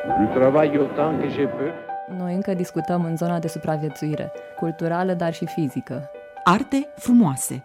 Je travaille autant que je peux. Noi încă discutăm în zona de supraviețuire, culturală, dar și fizică. Arte frumoase.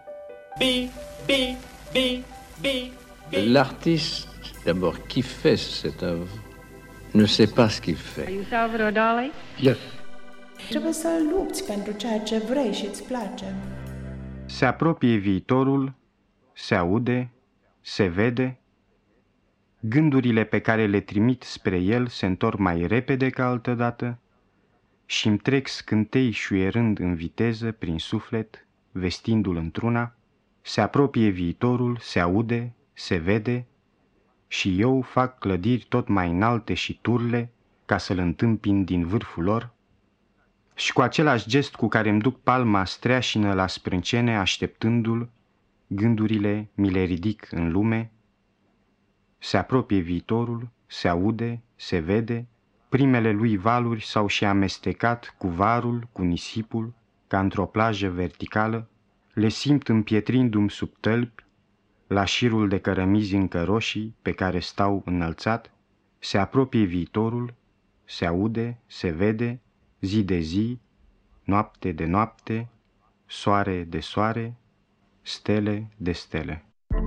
L'artiste, d'abord, qui fait cette œuvre, ne sait pas ce qu'il fait. Are you Salvador Dali? Yes. Trebuie să lupți pentru ceea ce vrei și îți place. Se apropie viitorul, se aude, se vede. Gândurile pe care le trimit spre el se întorc mai repede ca altădată și îmi trec scântei șuierând în viteză prin suflet, vestindu-l într-una. Se apropie viitorul, se aude, se vede și eu fac clădiri tot mai înalte și turle ca să-l întâmpin din vârful lor și cu același gest cu care îmi duc palma streașină la sprâncene așteptându-l, gândurile mi le ridic în lume. Se apropie viitorul, se aude, se vede, primele lui valuri s-au și amestecat cu varul, cu nisipul, ca într-o plajă verticală, le simt împietrindu-mi sub tălpi, la șirul de cărămizi încă roșii pe care stau înălțat. Se apropie viitorul, se aude, se vede, zi de zi, noapte de noapte, soare de soare, stele de stele.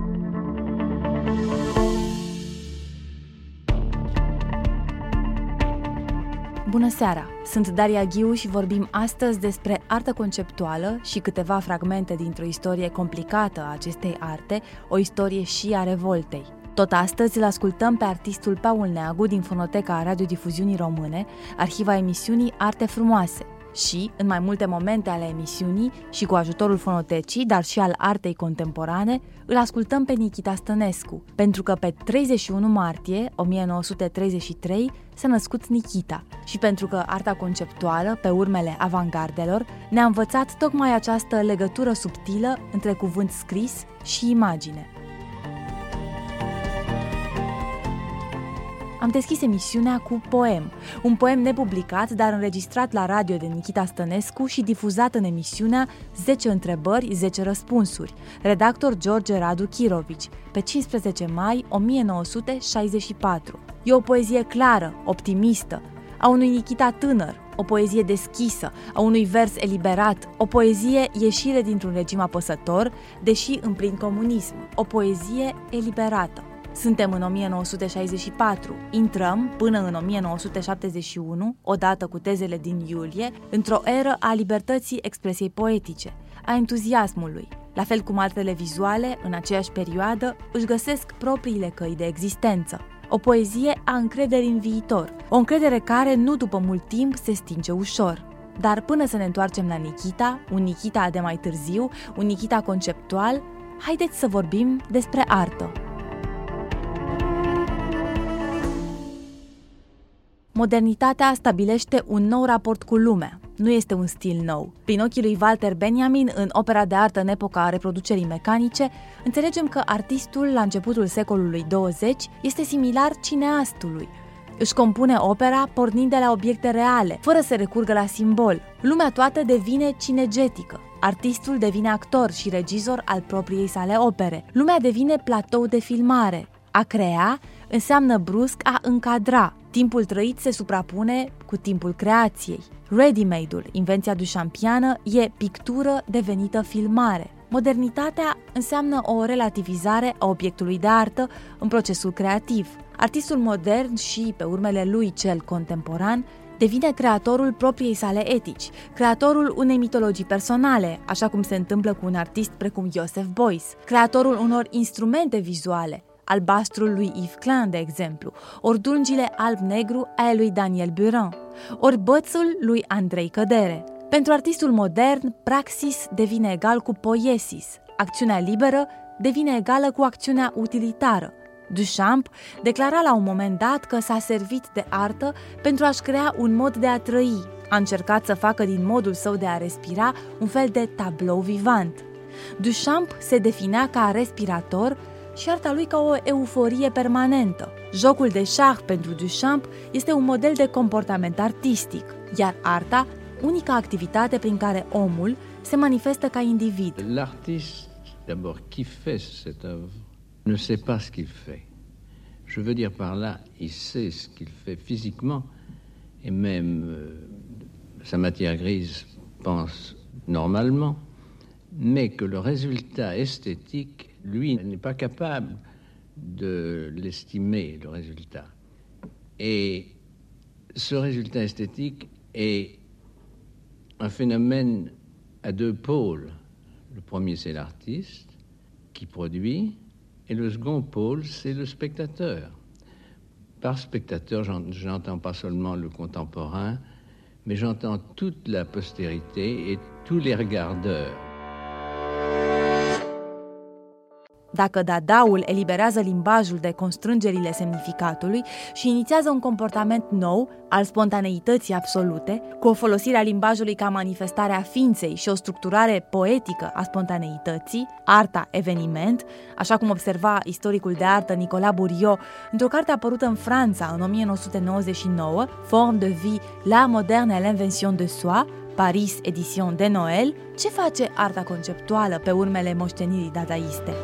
Bună seara! Sunt Daria Ghiu și vorbim astăzi despre artă conceptuală și câteva fragmente dintr-o istorie complicată a acestei arte, o istorie și a revoltei. Tot astăzi îl ascultăm pe artistul Paul Neagu din Fonoteca Radiodifuziunii Române, arhiva emisiunii Arte Frumoase. Și, în mai multe momente ale emisiunii și cu ajutorul fonotecii, dar și al artei contemporane, îl ascultăm pe Nichita Stănescu, pentru că pe 31 martie 1933 s-a născut Nichita și pentru că arta conceptuală, pe urmele avangardelor, ne-a învățat tocmai această legătură subtilă între cuvânt scris și imagine. Am deschis emisiunea cu poem, un poem nepublicat, dar înregistrat la radio de Nichita Stănescu și difuzat în emisiunea 10 întrebări, 10 răspunsuri, redactor George Radu Chirovici, pe 15 mai 1964. E o poezie clară, optimistă, a unui Nichita tânăr, o poezie deschisă, a unui vers eliberat, o poezie ieșire dintr-un regim apăsător, deși în plin comunism, o poezie eliberată. Suntem în 1964, intrăm până în 1971, odată cu tezele din iulie, într-o eră a libertății expresiei poetice, a entuziasmului. La fel cum artele vizuale, în aceeași perioadă, își găsesc propriile căi de existență. O poezie a încrederii în viitor, o încredere care nu după mult timp se stinge ușor. Dar până să ne întoarcem la Nichita, un Nichita de mai târziu, un Nichita conceptual, haideți să vorbim despre artă. Modernitatea stabilește un nou raport cu lumea. Nu este un stil nou. Prin ochii lui Walter Benjamin, în opera de artă în epoca reproducerii mecanice, înțelegem că artistul, la începutul secolului 20, este similar cineastului. Își compune opera pornind de la obiecte reale, fără să recurgă la simbol. Lumea toată devine cinegetică. Artistul devine actor și regizor al propriei sale opere. Lumea devine platou de filmare. A crea înseamnă brusc a încadra. Timpul trăit se suprapune cu timpul creației. Ready-made-ul, invenția duchampiană, e pictură devenită filmare. Modernitatea înseamnă o relativizare a obiectului de artă în procesul creativ. Artistul modern și, pe urmele lui cel contemporan, devine creatorul propriei sale etici, creatorul unei mitologii personale, așa cum se întâmplă cu un artist precum Joseph Beuys, creatorul unor instrumente vizuale, albastrul lui Yves Klein, de exemplu, ori dungile alb-negru ale lui Daniel Burin, ori bățul lui Andrei Cădere. Pentru artistul modern, praxis devine egal cu poiesis, acțiunea liberă devine egală cu acțiunea utilitară. Duchamp declara la un moment dat că s-a servit de artă pentru a-și crea un mod de a trăi. A încercat să facă din modul său de a respira un fel de tablou vivant. Duchamp se definea ca respirator și arta lui ca o euforie permanentă. Jocul de șah pentru Duchamp este un model de comportament artistic, iar arta, unica activitate prin care omul se manifestă ca individ. L'artiste, d'abord, qui fait cette œuvre, ne sait pas ce qu'il fait. Je veux dire par là, il sait ce qu'il fait physiquement, et même sa matière grise pense normalement, mais que le résultat esthétique, lui, n'est pas capable de l'estimer, le résultat. Et ce résultat esthétique est un phénomène à deux pôles. Le premier, c'est l'artiste qui produit, et le second pôle, c'est le spectateur. Par spectateur, j'entends pas seulement le contemporain, mais j'entends toute la postérité et tous les regardeurs. Dacă Dadaul eliberează limbajul de constrângerile semnificatului și inițiază un comportament nou al spontaneității absolute, cu o folosire a limbajului ca manifestare a ființei și o structurare poetică a spontaneității, arta eveniment, așa cum observa istoricul de artă Nicolas Bourriaud într-o carte apărută în Franța în 1999, Forme de vie, l'art moderne et l'invention de soi, Paris, edition de Noël, ce face arta conceptuală pe urmele moștenirii dadaiste?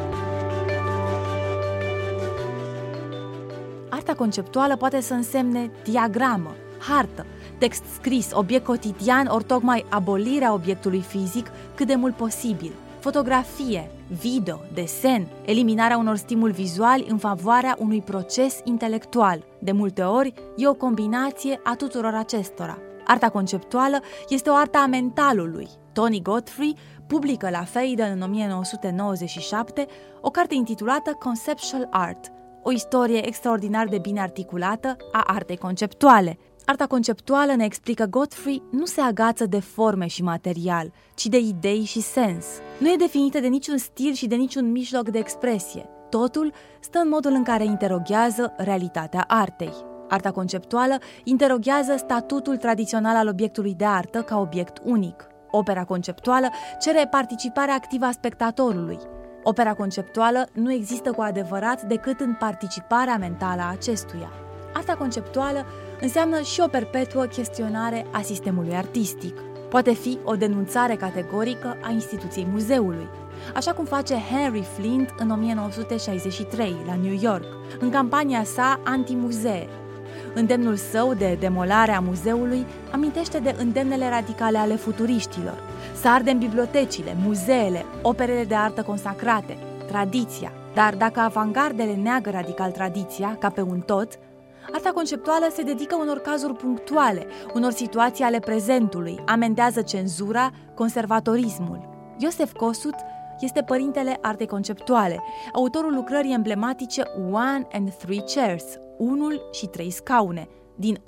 Arta conceptuală poate să însemne diagramă, hartă, text scris, obiect cotidian, ori tocmai abolirea obiectului fizic cât de mult posibil, fotografie, video, desen, eliminarea unor stimuli vizuali în favoarea unui proces intelectual. De multe ori, e o combinație a tuturor acestora. Arta conceptuală este o artă a mentalului. Tony Godfrey publică la Phaidon în 1997 o carte intitulată Conceptual Art, o istorie extraordinar de bine articulată a artei conceptuale. Arta conceptuală, ne explică Godfrey, nu se agață de forme și material, ci de idei și sens. Nu e definită de niciun stil și de niciun mijloc de expresie. Totul stă în modul în care interoghează realitatea artei. Arta conceptuală interoghează statutul tradițional al obiectului de artă ca obiect unic. Opera conceptuală cere participarea activă a spectatorului. Opera conceptuală nu există cu adevărat decât în participarea mentală a acestuia. Arta conceptuală înseamnă și o perpetuă chestionare a sistemului artistic. Poate fi o denunțare categorică a instituției muzeului, așa cum face Henry Flint în 1963 la New York, în campania sa anti-muzee. Îndemnul său de demolare a muzeului amintește de îndemnele radicale ale futuriștilor. Să ardem bibliotecile, muzeele, operele de artă consacrate, tradiția. Dar dacă avangardele neagă radical tradiția, ca pe un tot, arta conceptuală se dedică unor cazuri punctuale, unor situații ale prezentului, amendează cenzura, conservatorismul. Joseph Kosuth este părintele artei conceptuale, autorul lucrării emblematice One and Three Chairs, Unul și trei scaune, din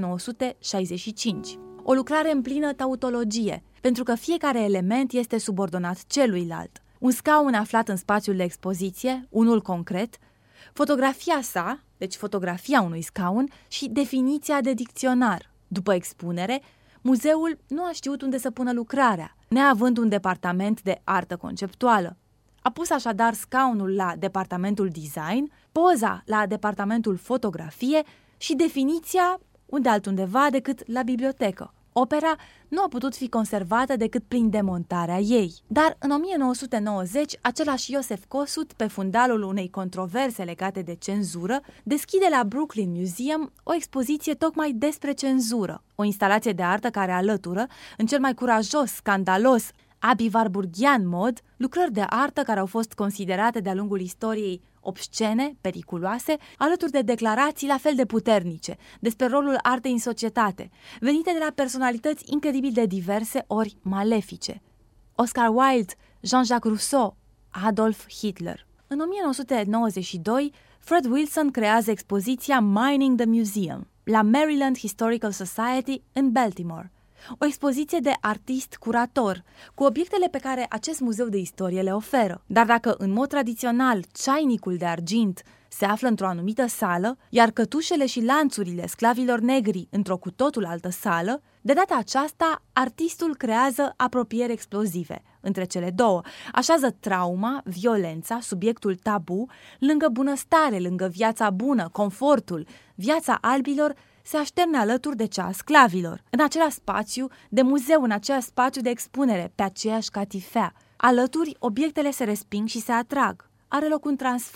1965. O lucrare în plină tautologie, pentru că fiecare element este subordonat celuilalt. Un scaun aflat în spațiul de expoziție, unul concret, fotografia sa, deci fotografia unui scaun, și definiția de dicționar. După expunere, muzeul nu a știut unde să pună lucrarea, neavând un departament de artă conceptuală. A pus așadar scaunul la departamentul design, poza la departamentul fotografie și definiția unde altundeva decât la bibliotecă. Opera nu a putut fi conservată decât prin demontarea ei. Dar în 1990, același Joseph Kosuth, pe fundalul unei controverse legate de cenzură, deschide la Brooklyn Museum o expoziție tocmai despre cenzură, o instalație de artă care alătură, în cel mai curajos, scandalos, abivarburghian mod, lucrări de artă care au fost considerate de-a lungul istoriei obscene, periculoase, alături de declarații la fel de puternice despre rolul artei în societate, venite de la personalități incredibil de diverse ori malefice. Oscar Wilde, Jean-Jacques Rousseau, Adolf Hitler. În 1992, Fred Wilson creează expoziția Mining the Museum la Maryland Historical Society în Baltimore. O expoziție de artist-curator, cu obiectele pe care acest muzeu de istorie le oferă. Dar dacă în mod tradițional ceainicul de argint se află într-o anumită sală, iar cătușele și lanțurile sclavilor negri într-o cu totul altă sală, de data aceasta artistul creează apropieri explozive între cele două, așează trauma, violența, subiectul tabu, lângă bunăstare, lângă viața bună, confortul, viața albilor, se așterne alături de cea a sclavilor, în același spațiu de muzeu, în același spațiu de expunere, pe aceeași catifea. Alături, obiectele se resping și se atrag. Are loc un transfer.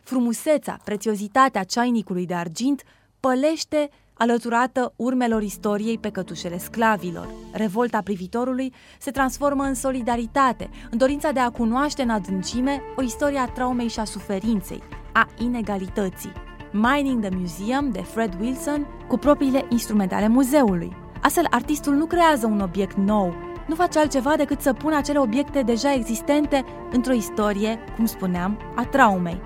frumusețea, prețiozitatea ceainicului de argint pălește alăturată urmelor istoriei pe cătușele sclavilor. Revolta privitorului se transformă în solidaritate, în dorința de a cunoaște în adâncime o istorie a traumei și a suferinței, a inegalității. Mining the Museum de Fred Wilson cu propriile instrumente ale muzeului. Astfel, artistul nu creează un obiect nou, nu face altceva decât să pună acele obiecte deja existente într-o istorie, cum spuneam, a traumei.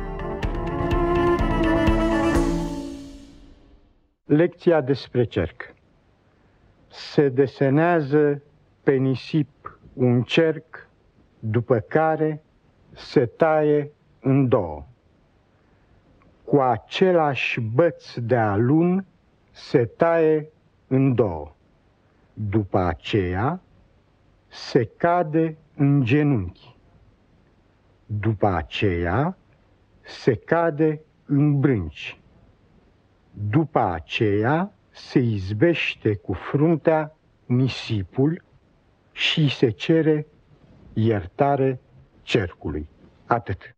Lecția despre cerc. Se desenează pe nisip un cerc, după care se taie în două. Cu același băț de alun se taie în două. După aceea se cade în genunchi. După aceea se cade în brânci. După aceea se izbește cu fruntea nisipul și se cere iertare cercului. Atât.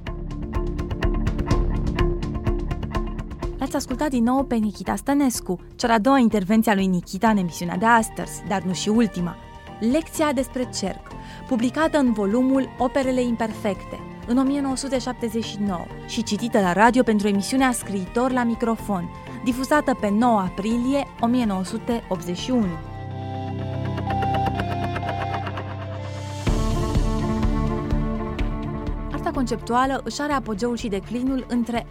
L-ați ascultat din nou pe Nichita Stănescu, cea de-a doua intervenție a lui Nichita în emisiunea de astăzi, dar nu și ultima. Lecția despre cerc, publicată în volumul Operele imperfecte, în 1979 și citită la radio pentru emisiunea Scriitor la microfon, difuzată pe 9 aprilie 1981. Arta conceptuală își are apogeul și declinul între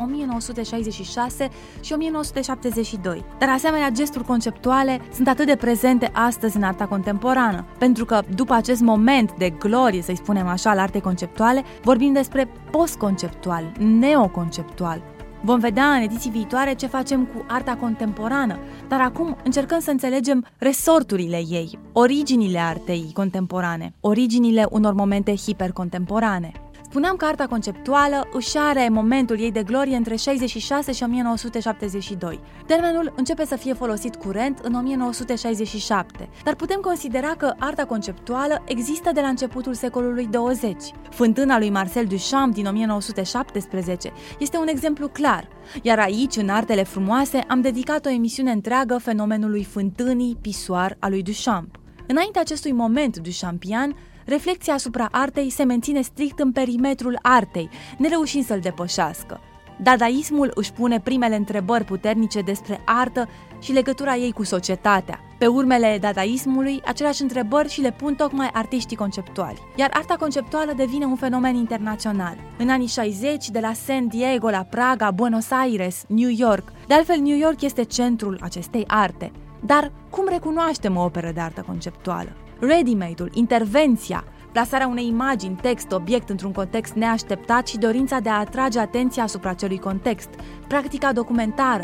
1966 și 1972, dar asemenea gesturi conceptuale sunt atât de prezente astăzi în arta contemporană, pentru că după acest moment de glorie, să-i spunem așa, al artei conceptuale, vorbim despre post-conceptual, neoconceptual. Vom vedea în ediții viitoare ce facem cu arta contemporană, dar acum încercăm să înțelegem resorturile ei, originile artei contemporane, originile unor momente hipercontemporane. Spuneam că arta conceptuală își are momentul ei de glorie între 66 și 1972. Termenul începe să fie folosit curent în 1967, dar putem considera că arta conceptuală există de la începutul secolului 20. Fântâna lui Marcel Duchamp din 1917 este un exemplu clar, iar aici, în Artele frumoase, am dedicat o emisiune întreagă fenomenului fântânii pisoar a lui Duchamp. Înainte acestui moment duchampian, reflecția asupra artei se menține strict în perimetrul artei, nereușind să-l depășească. Dadaismul își pune primele întrebări puternice despre artă și legătura ei cu societatea. Pe urmele dadaismului, aceleași întrebări și le pun tocmai artiștii conceptuali. Iar arta conceptuală devine un fenomen internațional. În anii 60, de la San Diego la Praga, Buenos Aires, New York. De altfel, New York este centrul acestei arte. Dar cum recunoaștem o operă de artă conceptuală? Ready-made-ul, intervenția, plasarea unei imagini, text, obiect într-un context neașteptat și dorința de a atrage atenția asupra acelui context, practica documentară,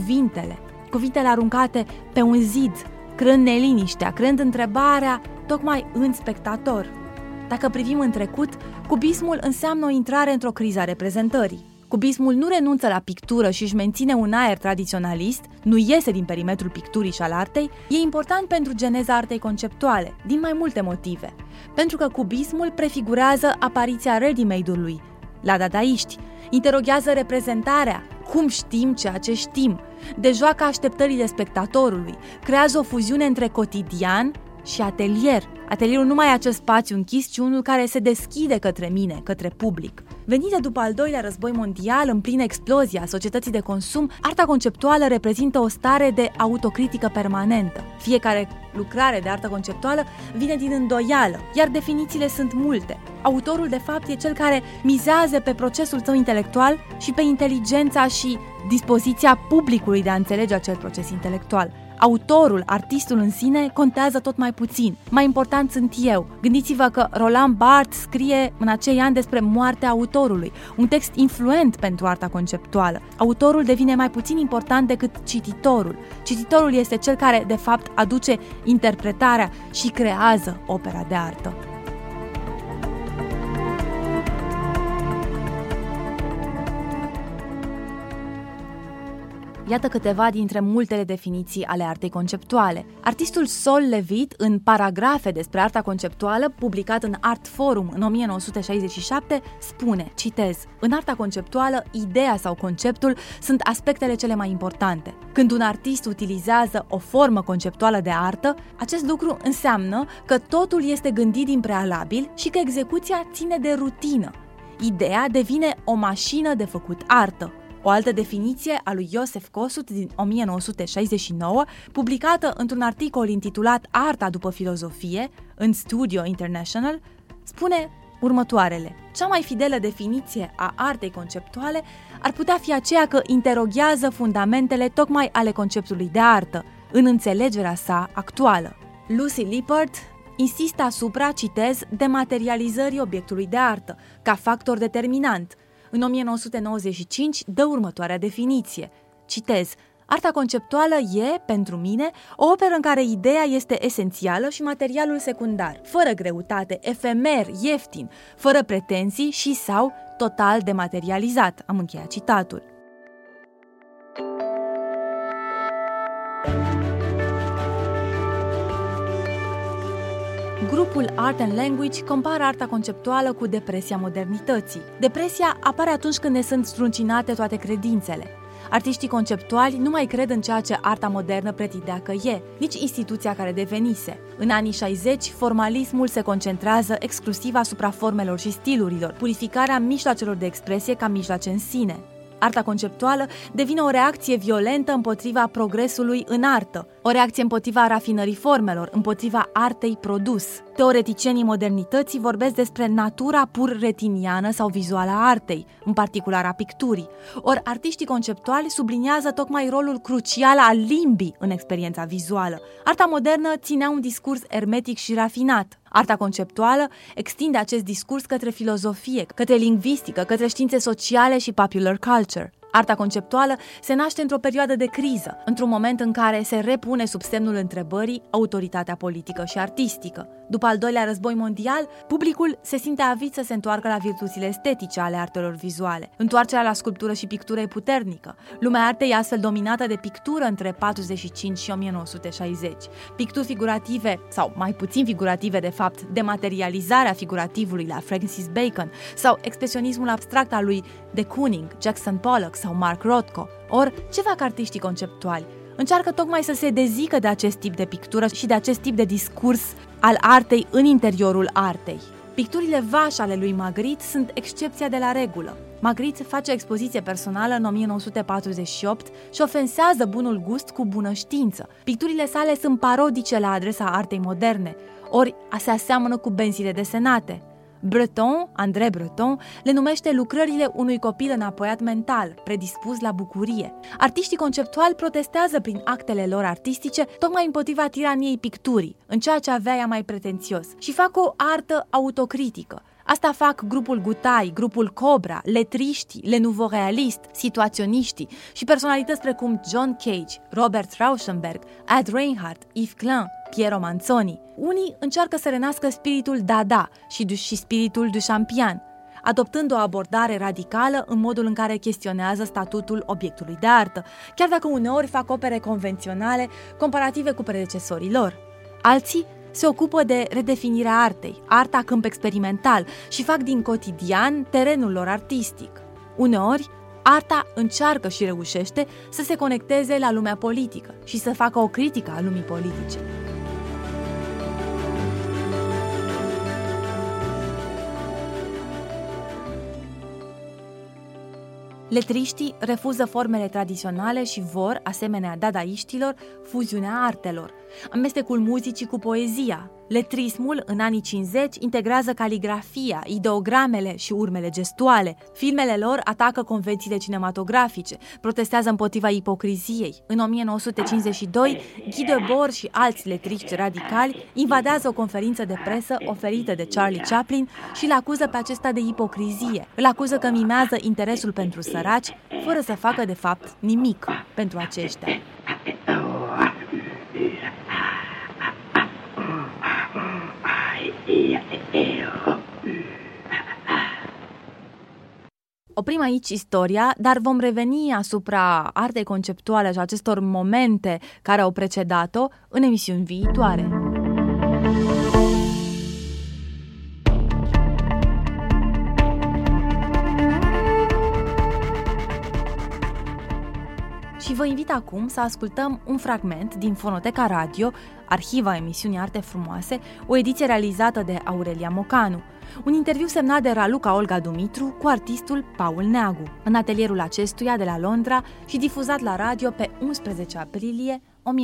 cuvintele aruncate pe un zid, creând neliniștea, creând întrebarea tocmai în spectator. Dacă privim în trecut, cubismul înseamnă o intrare într-o criză a reprezentării. Cubismul nu renunță la pictură și își menține un aer tradiționalist, nu iese din perimetrul picturii și al artei, e important pentru geneza artei conceptuale, din mai multe motive. Pentru că cubismul prefigurează apariția ready-made-ului la dadaiști, interoghează reprezentarea, cum știm ceea ce știm, dejoacă așteptările spectatorului, creează o fuziune între cotidian și atelier. Atelierul nu mai e acel spațiu închis, ci unul care se deschide către mine, către public. Venită după al doilea război mondial, în plină explozie a societății de consum, arta conceptuală reprezintă o stare de autocritică permanentă. Fiecare lucrare de artă conceptuală vine din îndoială, iar definițiile sunt multe. Autorul, de fapt, e cel care mizează pe procesul său intelectual și pe inteligența și dispoziția publicului de a înțelege acel proces intelectual. Autorul, artistul în sine, contează tot mai puțin. Mai important sunt eu. Gândiți-vă că Roland Barthes scrie în acei ani despre moartea autorului, un text influent pentru arta conceptuală. Autorul devine mai puțin important decât cititorul. Cititorul este cel care, de fapt, aduce interpretarea și creează opera de artă. Iată câteva dintre multele definiții ale artei conceptuale. Artistul Sol Levitt, în Paragrafe despre arta conceptuală, publicat în Art Forum în 1967, spune, citez, în arta conceptuală, ideea sau conceptul sunt aspectele cele mai importante. Când un artist utilizează o formă conceptuală de artă, acest lucru înseamnă că totul este gândit din prealabil și că execuția ține de rutină. Ideea devine o mașină de făcut artă. O altă definiție a lui Iosef Kossuth din 1969, publicată într-un articol intitulat Arta după filozofie, în Studio International, spune următoarele. Cea mai fidelă definiție a artei conceptuale ar putea fi aceea că interoghează fundamentele tocmai ale conceptului de artă, în înțelegerea sa actuală. Lucy Lippert insistă asupra, citez, dematerializării obiectului de artă, ca factor determinant. În 1995 dă următoarea definiție, citez, arta conceptuală e, pentru mine, o operă în care ideea este esențială și materialul secundar, fără greutate, efemer, ieftin, fără pretenții și sau total dematerializat. Am încheiat citatul. Grupul Art and Language compară arta conceptuală cu depresia modernității. Depresia apare atunci când ne sunt struncinate toate credințele. Artiștii conceptuali nu mai cred în ceea ce arta modernă pretindea că e, nici instituția care devenise. În anii 60, formalismul se concentrează exclusiv asupra formelor și stilurilor, purificarea mijloacelor de expresie ca mijloace în sine. Arta conceptuală devine o reacție violentă împotriva progresului în artă, o reacție împotriva rafinării formelor, împotriva artei produs. Teoreticienii modernității vorbesc despre natura pur retiniană sau vizuală a artei, în particular a picturii, ori artiștii conceptuali subliniază tocmai rolul crucial al limbii în experiența vizuală. Arta modernă ținea un discurs ermetic și rafinat. Arta conceptuală extinde acest discurs către filozofie, către lingvistică, către științe sociale și popular culture. Arta conceptuală se naște într-o perioadă de criză, într-un moment în care se repune sub semnul întrebării autoritatea politică și artistică. După al doilea război mondial, publicul se simte avit să se întoarcă la virtuțile estetice ale artelor vizuale. Întoarcerea la sculptură și pictură e puternică. Lumea artei e astfel dominată de pictură între 45 și 1960. Picturi figurative, sau mai puțin figurative de fapt, dematerializarea figurativului la Francis Bacon, sau expresionismul abstract al lui de Kooning, Jackson Pollock sau Mark Rothko. Ori, ce fac artiștii conceptuali? Încearcă tocmai să se dezică de acest tip de pictură și de acest tip de discurs al artei în interiorul artei. Picturile vași ale lui Magritte sunt excepția de la regulă. Magritte face expoziție personală în 1948 și ofensează bunul gust cu bună știință. Picturile sale sunt parodice la adresa artei moderne, ori se aseamănă cu benzile desenate. Breton, André Breton, le numește lucrările unui copil înapoiat mental, predispus la bucurie. Artiștii conceptuali protestează prin actele lor artistice tocmai împotriva tiraniei picturii, în ceea ce avea ea mai pretențios, și fac o artă autocritică. Asta fac grupul Gutai, grupul Cobra, letriștii, le nouveau realist, situaționiștii și personalități precum John Cage, Robert Rauschenberg, Ad Reinhardt, Yves Klein, Piero Manzoni. Unii încearcă să renască spiritul Dada și spiritul Duchampian, adoptând o abordare radicală în modul în care chestionează statutul obiectului de artă, chiar dacă uneori fac opere convenționale comparative cu predecesorii lor. Alții se ocupă de redefinirea artei, arta câmp experimental, și fac din cotidian terenul lor artistic. Uneori, arta încearcă și reușește să se conecteze la lumea politică și să facă o critică a lumii politice. Letriștii refuză formele tradiționale și vor, asemenea dadaiștilor, fuziunea artelor, amestecul muzicii cu poezia. Letrismul, în anii 50, integrează caligrafia, ideogramele și urmele gestuale. Filmele lor atacă convențiile cinematografice, protestează împotriva ipocriziei. În 1952, Guy Debord și alți letriști radicali invadează o conferință de presă oferită de Charlie Chaplin și îl acuză pe acesta de ipocrizie. Îl acuză că mimează interesul pentru săraci, fără să facă de fapt nimic pentru aceștia. Oprim aici istoria, dar vom reveni asupra artei conceptuale și acestor momente care au precedat-o în emisiuni viitoare. Și vă invit acum să ascultăm un fragment din Fonoteca Radio, arhiva emisiunii Arte Frumoase, o ediție realizată de Aurelia Mocanu. Un interviu semnat de Raluca Olga Dumitru cu artistul Paul Neagu, în atelierul acestuia de la Londra și difuzat la radio pe 11 aprilie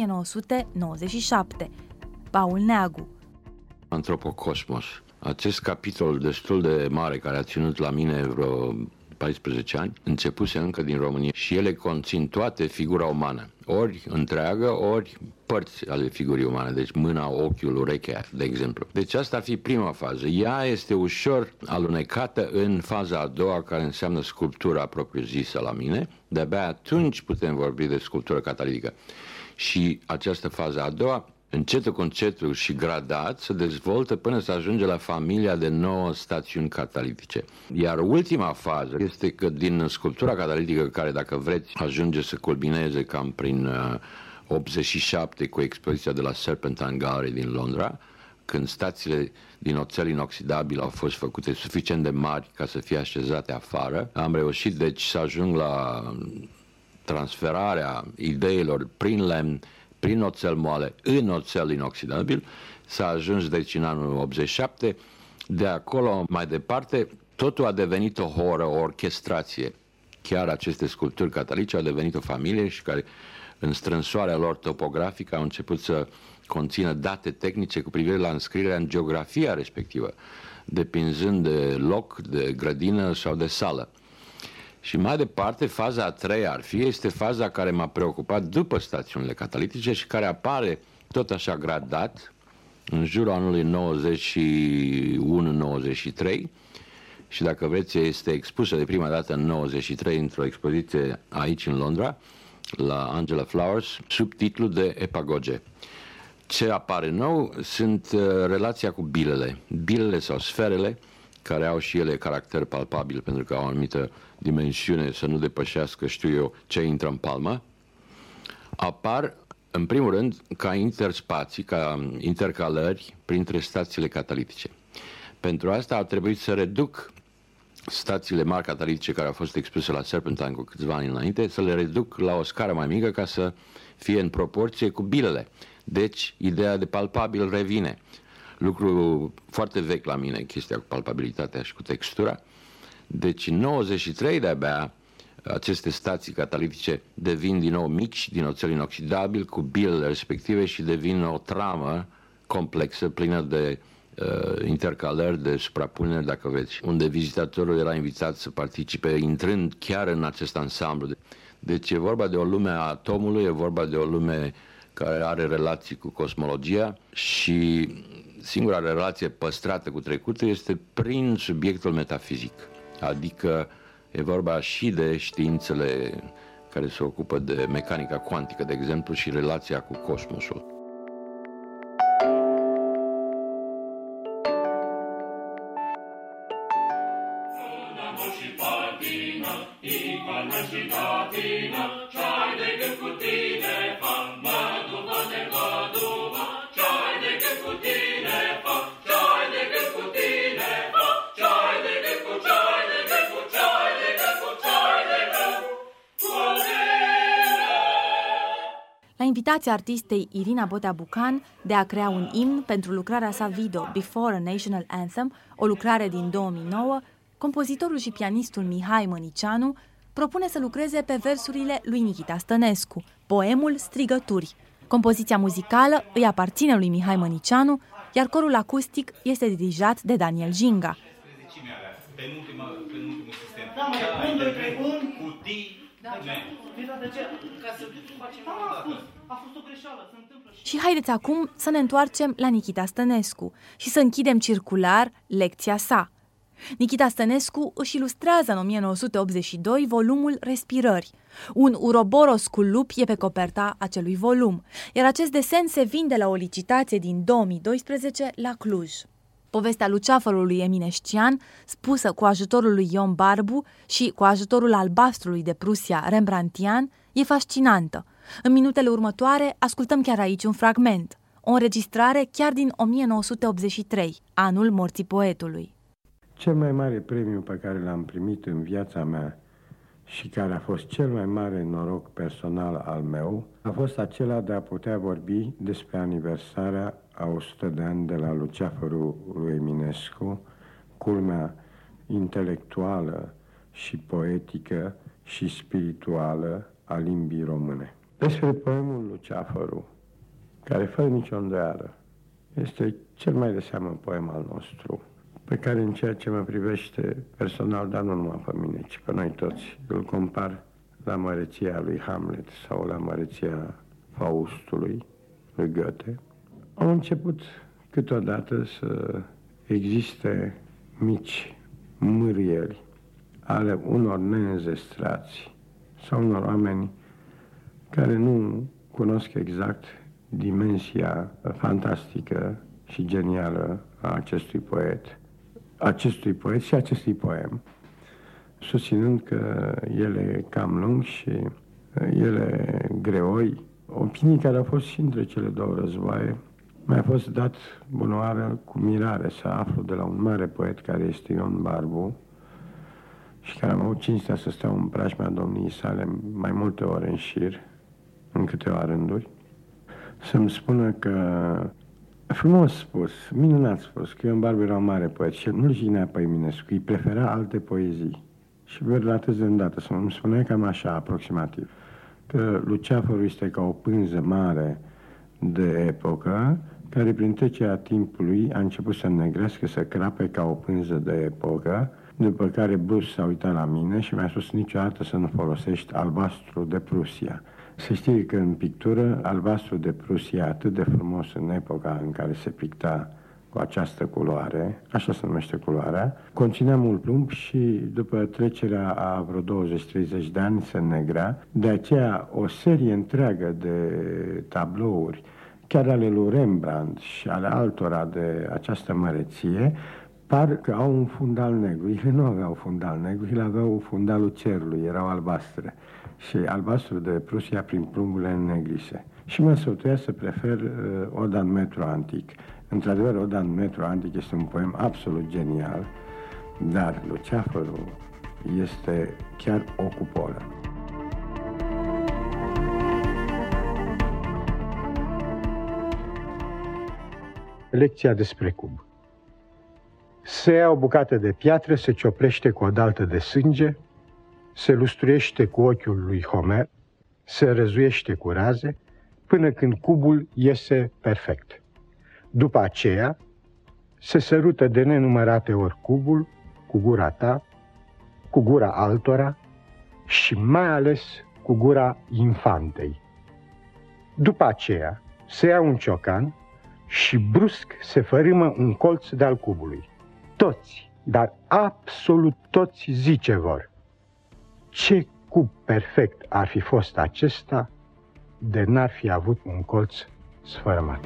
1997. Paul Neagu. Antropocosmos. Acest capitol destul de mare care a ținut la mine vreo 14 ani, începuse încă din România și ele conțin toate figura umană, ori întreagă, ori părți ale figurii umane, deci mâna, ochiul, urechea, de exemplu. Deci asta ar fi prima fază. Ea este ușor alunecată în faza a doua, care înseamnă sculptura propriu-zisă la mine. De-abia atunci putem vorbi de sculptură catalitică. Și această fază a doua, încetul cu încetul și gradat, se dezvoltă până să ajunge la familia de 9 stațiuni catalitice. Iar ultima fază este că din sculptura catalitică, care, dacă vreți, ajunge să culmineze cam prin 87 cu expoziția de la Serpentine Gallery din Londra, când stațiile din oțel inoxidabil au fost făcute suficient de mari ca să fie așezate afară, am reușit deci să ajung la transferarea ideilor prin lemn, prin oțel moale, în oțel inoxidabil. S-a ajuns deci în anul 87. De acolo mai departe, totul a devenit o horă, o orchestrație. Chiar aceste sculpturi catalitice au devenit o familie și care, în strânsoarea lor topografică, au început să conțină date tehnice cu privire la înscrierea în geografia respectivă, depinzând de loc, de grădină sau de sală. Și mai departe, faza a treia este faza care m-a preocupat după stațiunile catalitice și care apare tot așa gradat în jurul anului 91-93 și, dacă vreți, este expusă de prima dată în 93 într-o expoziție aici în Londra, la Angela Flowers, sub titlul de Epagoge. Ce apare nou sunt relația cu bilele. Bilele sau sferele, care au și ele caracter palpabil pentru că au o anumită dimensiune, să nu depășească, știu eu, ce intră în palmă, apar, în primul rând, ca interspații, ca intercalări printre stațiile catalitice. Pentru asta a trebuit să reduc stațiile mari catalitice care au fost expuse la Serpentine cu câțiva ani înainte, să le reduc la o scară mai mică ca să fie în proporție cu bilele. Deci, ideea de palpabil revine. Lucru foarte vechi la mine, chestia cu palpabilitatea și cu textura. Deci în 93 de-abia aceste stații catalitice devin din nou mici, din oțel inoxidabil, cu bilele respective și devin o tramă complexă, plină de intercalări, de suprapuneri, dacă vreți, unde vizitatorul era invitat să participe intrând chiar în acest ansamblu. Deci e vorba de o lume a atomului, e vorba de o lume care are relații cu cosmologia și singura relație păstrată cu trecutul este prin subiectul metafizic. Adică e vorba și de științele care se ocupă de mecanica cuantică, de exemplu, și relația cu cosmosul. La invitația artistei Irina Botea-Bucan de a crea un imn pentru lucrarea sa video Before a National Anthem, o lucrare din 2009, compozitorul și pianistul Mihai Mănicianu propune să lucreze pe versurile lui Nichita Stănescu, poemul Strigături. Compoziția muzicală îi aparține lui Mihai Mănicianu, iar corul acustic este dirijat de Daniel Ginga. Și haideți acum să ne întoarcem la Nichita Stănescu și să închidem circular lecția sa. Nichita Stănescu își ilustrează în 1982 volumul Respirări. Un uroboros cu lupi e pe coperta acelui volum, iar acest desen se vinde la o licitație din 2012 la Cluj. Povestea Luceafărului Eminescian, spusă cu ajutorul lui Ion Barbu și cu ajutorul albastrului de Prusia rembrandtian, e fascinantă. În minutele următoare ascultăm chiar aici un fragment, o înregistrare chiar din 1983, anul morții poetului. Cel mai mare premiu pe care l-am primit în viața mea și care a fost cel mai mare noroc personal al meu, a fost acela de a putea vorbi despre aniversarea a 100 de ani de la Luceafărul lui Eminescu, culmea intelectuală și poetică și spirituală a limbii române. Despre poemul Luceafărul, care fără nicio îndoială este cel mai de seamă poem al nostru, pe care în ceea ce mă privește personal, dar nu numai pe mine, ci pe noi toți, îl compar la măreția lui Hamlet sau la măreția Faustului lui Goethe. Au început câteodată să existe mici mârieri ale unor neînzestrați sau unor oameni care nu cunosc exact dimensia fantastică și genială a acestui poet și acestui poem, susținând că el e cam lung și el e greoi, opinii care au fost și între cele două războaie. Mi-a fost dat bunoară cu mirare să aflu de la un mare poet care este Ion Barbu și care am avut cinstea să stau în preajma domniei sale mai multe ore în șir, în câteva rânduri, să-mi spună că, frumos spus, minunat spus, că Ion Barbu era un mare poet și nu-l jignea pe Eminescu, îi prefera alte poezii. Și vă relatez de îndată, să îmi spunea cam așa, aproximativ, că Luceafărul este ca o pânză mare de epocă, care prin trecerea timpului a început să negrească, să crape ca o pânză de epocă, după care Brus s-a uitat la mine și mi-a spus niciodată să nu folosești albastru de Prusia. Să știi că în pictură, albastru de Prusia, atât de frumos în epoca în care se picta cu această culoare, așa se numește culoarea, conținea mult plumb și după trecerea a vreo 20-30 de ani se negrea. De aceea o serie întreagă de tablouri, chiar ale lui Rembrandt și ale altora de această măreție, par că au un fundal negru. Ele nu aveau fundal negru, ele aveau fundalul cerului, erau albastre. Și albastru de Prusia prin plumburile înnegrise. Și mă sfătuia să prefer Oda în metru antic. Într-adevăr, Oda în metru antic este un poem absolut genial, dar Luceafărul este chiar o cupolă. Lecția despre cub. Se ia o bucată de piatră, se cioprește cu o daltă de sânge, se lustruiește cu ochiul lui Homer, se răzuiește cu raze, până când cubul iese perfect. După aceea, se sărută de nenumărate ori cubul cu gura ta, cu gura altora și mai ales cu gura infantei. După aceea, se ia un ciocan și brusc se fărâmă un colț de-al cubului. Toți, dar absolut toți zice vor. Ce cub perfect ar fi fost acesta de n-ar fi avut un colț sfărâmat.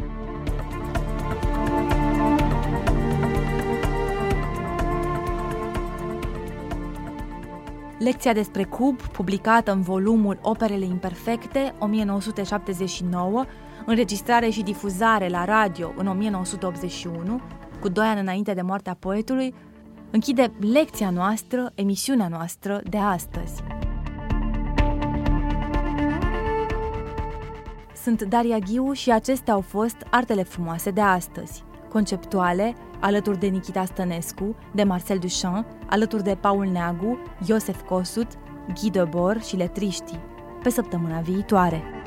Lecția despre cub, publicată în volumul Operele imperfecte, 1979, înregistrare și difuzare la radio în 1981, cu 2 ani înainte de moartea poetului, închide lecția noastră, emisiunea noastră de astăzi. Sunt Daria Ghiu și acestea au fost Artele frumoase de astăzi. Conceptuale, alături de Nikita Stănescu, de Marcel Duchamp, alături de Paul Neagu, Iosef Kossuth, Guy Debord și Letriștii. Pe săptămâna viitoare!